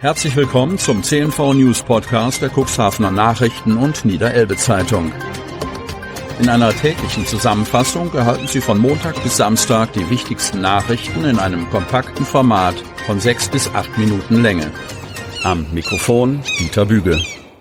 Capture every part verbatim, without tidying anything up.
Herzlich willkommen zum C N V News Podcast der Cuxhavener Nachrichten und Niederelbe Zeitung. In einer täglichen Zusammenfassung erhalten Sie von Montag bis Samstag die wichtigsten Nachrichten in einem kompakten Format von sechs bis acht Minuten Länge. Am Mikrofon Dieter Büge.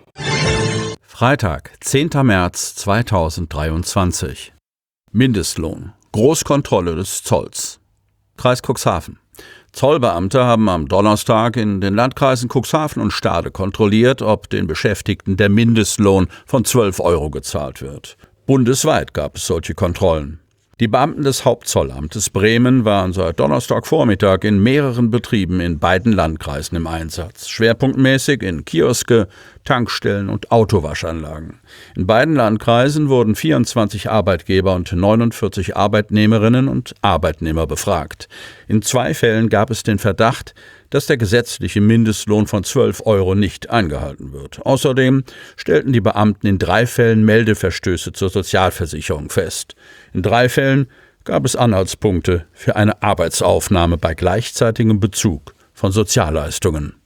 Freitag, zehnter März zweitausenddreiundzwanzig. Mindestlohn. Großkontrolle des Zolls. Kreis Cuxhaven. Zollbeamte haben am Donnerstag in den Landkreisen Cuxhaven und Stade kontrolliert, ob den Beschäftigten der Mindestlohn von zwölf Euro gezahlt wird. Bundesweit gab es solche Kontrollen. Die Beamten des Hauptzollamtes Bremen waren seit Donnerstagvormittag in mehreren Betrieben in beiden Landkreisen im Einsatz. Schwerpunktmäßig in Kioske, Tankstellen und Autowaschanlagen. In beiden Landkreisen wurden vierundzwanzig Arbeitgeber und neunundvierzig Arbeitnehmerinnen und Arbeitnehmer befragt. In zwei Fällen gab es den Verdacht, dass der gesetzliche Mindestlohn von zwölf Euro nicht eingehalten wird. Außerdem stellten die Beamten in drei Fällen Meldeverstöße zur Sozialversicherung fest. In drei Fällen gab es Anhaltspunkte für eine Arbeitsaufnahme bei gleichzeitigem Bezug von Sozialleistungen.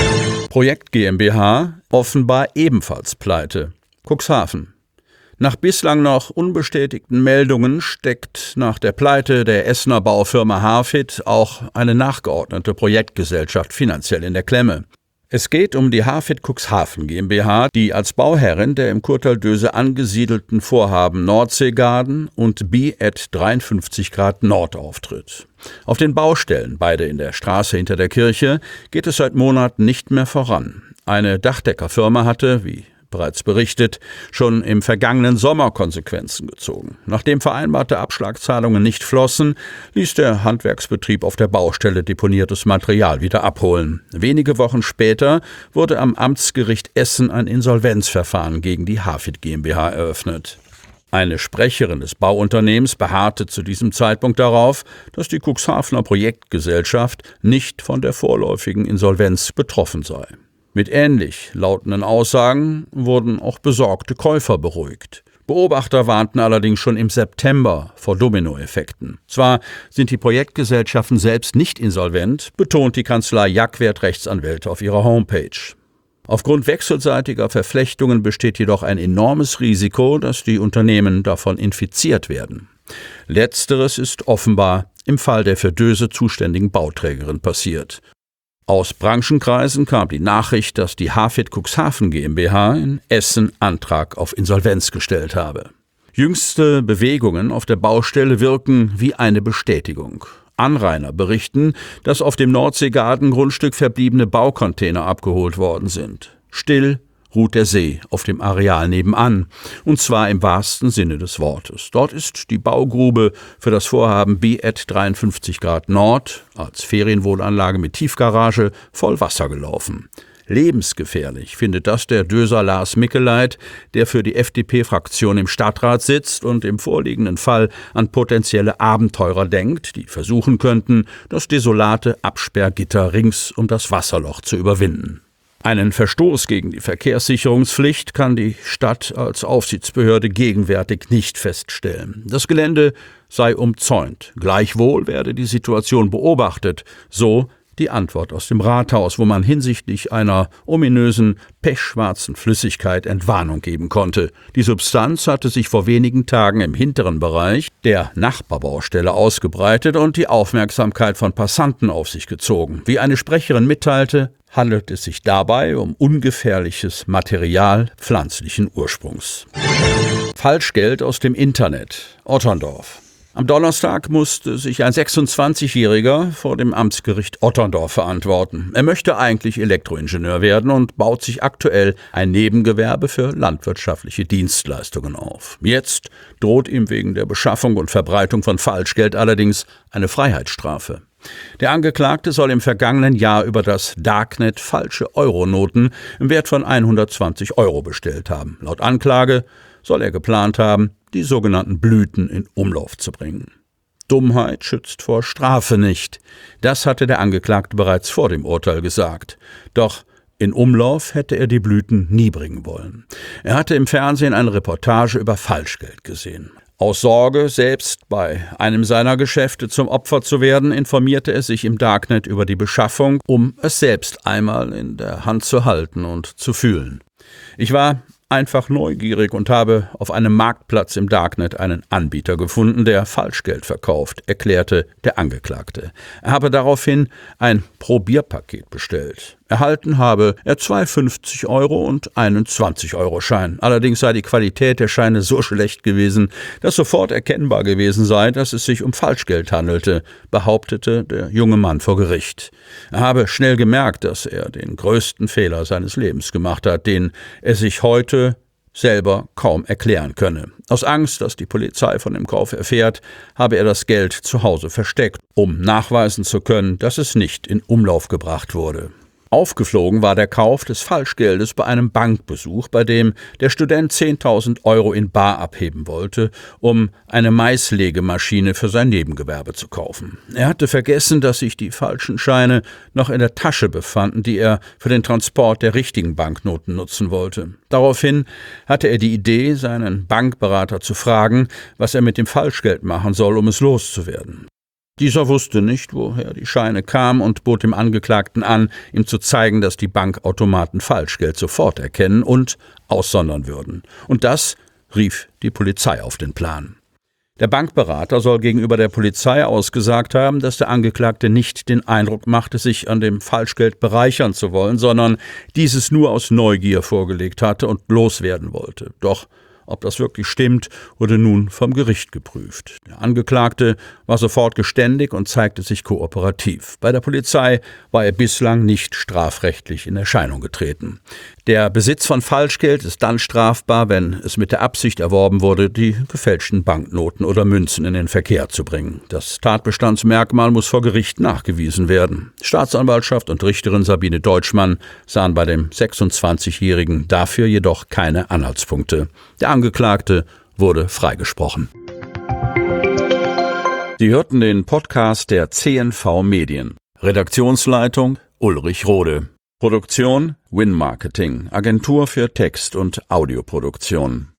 Projekt GmbH offenbar ebenfalls pleite. Cuxhaven. Nach bislang noch unbestätigten Meldungen steckt nach der Pleite der Essener Baufirma Hafit auch eine nachgeordnete Projektgesellschaft finanziell in der Klemme. Es geht um die Hafit Cuxhaven GmbH, die als Bauherrin der im Kurtal-Döse angesiedelten Vorhaben Nordseegarden und B at dreiundfünfzig Grad Nord auftritt. Auf den Baustellen, beide in der Straße hinter der Kirche, geht es seit Monaten nicht mehr voran. Eine Dachdeckerfirma hatte, wie bereits berichtet, schon im vergangenen Sommer Konsequenzen gezogen. Nachdem vereinbarte Abschlagszahlungen nicht flossen, ließ der Handwerksbetrieb auf der Baustelle deponiertes Material wieder abholen. Wenige Wochen später wurde am Amtsgericht Essen ein Insolvenzverfahren gegen die Hafit GmbH eröffnet. Eine Sprecherin des Bauunternehmens beharrte zu diesem Zeitpunkt darauf, dass die Cuxhavener Projektgesellschaft nicht von der vorläufigen Insolvenz betroffen sei. Mit ähnlich lautenden Aussagen wurden auch besorgte Käufer beruhigt. Beobachter warnten allerdings schon im September vor Dominoeffekten. Zwar sind die Projektgesellschaften selbst nicht insolvent, betont die Kanzlei Jackwert Rechtsanwälte auf ihrer Homepage. Aufgrund wechselseitiger Verflechtungen besteht jedoch ein enormes Risiko, dass die Unternehmen davon infiziert werden. Letzteres ist offenbar im Fall der für Döse zuständigen Bauträgerin passiert. Aus Branchenkreisen kam die Nachricht, dass die Hafit Cuxhaven GmbH in Essen Antrag auf Insolvenz gestellt habe. Jüngste Bewegungen auf der Baustelle wirken wie eine Bestätigung. Anrainer berichten, dass auf dem Nordseegarten-Grundstück verbliebene Baucontainer abgeholt worden sind. Still ruht der See auf dem Areal nebenan, und zwar im wahrsten Sinne des Wortes. Dort ist die Baugrube für das Vorhaben B at dreiundfünfzig Grad Nord als Ferienwohnanlage mit Tiefgarage voll Wasser gelaufen. Lebensgefährlich findet das der Döser Lars Mickeleit, der für die F D P-Fraktion im Stadtrat sitzt und im vorliegenden Fall an potenzielle Abenteurer denkt, die versuchen könnten, das desolate Absperrgitter rings um das Wasserloch zu überwinden. Einen Verstoß gegen die Verkehrssicherungspflicht kann die Stadt als Aufsichtsbehörde gegenwärtig nicht feststellen. Das Gelände sei umzäunt. Gleichwohl werde die Situation beobachtet, so die Antwort aus dem Rathaus, wo man hinsichtlich einer ominösen, pechschwarzen Flüssigkeit Entwarnung geben konnte. Die Substanz hatte sich vor wenigen Tagen im hinteren Bereich der Nachbarbaustelle ausgebreitet und die Aufmerksamkeit von Passanten auf sich gezogen. Wie eine Sprecherin mitteilte, handelt es sich dabei um ungefährliches Material pflanzlichen Ursprungs. Falschgeld aus dem Internet. Otterndorf. Am Donnerstag musste sich ein sechsundzwanzigjähriger vor dem Amtsgericht Otterndorf verantworten. Er möchte eigentlich Elektroingenieur werden und baut sich aktuell ein Nebengewerbe für landwirtschaftliche Dienstleistungen auf. Jetzt droht ihm wegen der Beschaffung und Verbreitung von Falschgeld allerdings eine Freiheitsstrafe. Der Angeklagte soll im vergangenen Jahr über das Darknet falsche Euronoten im Wert von hundertzwanzig Euro bestellt haben. Laut Anklage soll er geplant haben, die sogenannten Blüten in Umlauf zu bringen. Dummheit schützt vor Strafe nicht. Das hatte der Angeklagte bereits vor dem Urteil gesagt. Doch in Umlauf hätte er die Blüten nie bringen wollen. Er hatte im Fernsehen eine Reportage über Falschgeld gesehen. Aus Sorge, selbst bei einem seiner Geschäfte zum Opfer zu werden, informierte er sich im Darknet über die Beschaffung, um es selbst einmal in der Hand zu halten und zu fühlen. Ich war einfach neugierig und habe auf einem Marktplatz im Darknet einen Anbieter gefunden, der Falschgeld verkauft, erklärte der Angeklagte. Er habe daraufhin ein Probierpaket bestellt. Erhalten habe er zwei fünfzig Euro und einen zwanzig-Euro-Schein. Allerdings sei die Qualität der Scheine so schlecht gewesen, dass sofort erkennbar gewesen sei, dass es sich um Falschgeld handelte, behauptete der junge Mann vor Gericht. Er habe schnell gemerkt, dass er den größten Fehler seines Lebens gemacht hat, den er sich heute selber kaum erklären könne. Aus Angst, dass die Polizei von dem Kauf erfährt, habe er das Geld zu Hause versteckt, um nachweisen zu können, dass es nicht in Umlauf gebracht wurde. Aufgeflogen war der Kauf des Falschgeldes bei einem Bankbesuch, bei dem der Student zehntausend Euro in bar abheben wollte, um eine Maislegemaschine für sein Nebengewerbe zu kaufen. Er hatte vergessen, dass sich die falschen Scheine noch in der Tasche befanden, die er für den Transport der richtigen Banknoten nutzen wollte. Daraufhin hatte er die Idee, seinen Bankberater zu fragen, was er mit dem Falschgeld machen soll, um es loszuwerden. Dieser wusste nicht, woher die Scheine kamen und bot dem Angeklagten an, ihm zu zeigen, dass die Bankautomaten Falschgeld sofort erkennen und aussondern würden. Und das rief die Polizei auf den Plan. Der Bankberater soll gegenüber der Polizei ausgesagt haben, dass der Angeklagte nicht den Eindruck machte, sich an dem Falschgeld bereichern zu wollen, sondern dieses nur aus Neugier vorgelegt hatte und loswerden wollte. Doch ob das wirklich stimmt, wurde nun vom Gericht geprüft. Der Angeklagte war sofort geständig und zeigte sich kooperativ. Bei der Polizei war er bislang nicht strafrechtlich in Erscheinung getreten. Der Besitz von Falschgeld ist dann strafbar, wenn es mit der Absicht erworben wurde, die gefälschten Banknoten oder Münzen in den Verkehr zu bringen. Das Tatbestandsmerkmal muss vor Gericht nachgewiesen werden. Staatsanwaltschaft und Richterin Sabine Deutschmann sahen bei dem sechsundzwanzigjährigen dafür jedoch keine Anhaltspunkte. Der Angeklagte wurde freigesprochen. Sie hörten den Podcast der C N V Medien. Redaktionsleitung Ulrich Rode. Produktion Win Marketing, Agentur für Text- und Audioproduktion.